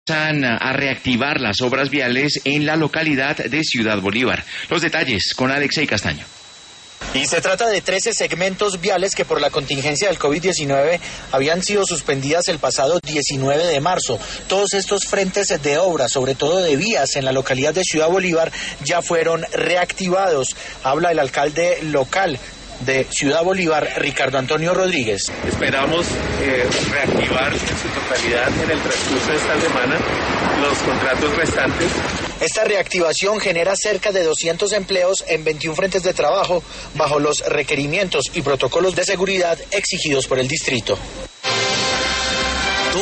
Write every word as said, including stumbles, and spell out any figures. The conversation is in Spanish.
A reactivar las obras viales en la localidad de Ciudad Bolívar. Los detalles con Alexei Castaño. Y se trata de trece segmentos viales que por la contingencia del COVID diecinueve habían sido suspendidas el pasado diecinueve de marzo. Todos estos frentes de obra, sobre todo de vías en la localidad de Ciudad Bolívar, ya fueron reactivados. Habla el alcalde local de Ciudad Bolívar, Ricardo Antonio Rodríguez. Esperamos eh, reactivar en su totalidad en el transcurso de esta semana los contratos restantes. Esta reactivación genera cerca de doscientos empleos en veintiún frentes de trabajo bajo los requerimientos y protocolos de seguridad exigidos por el distrito.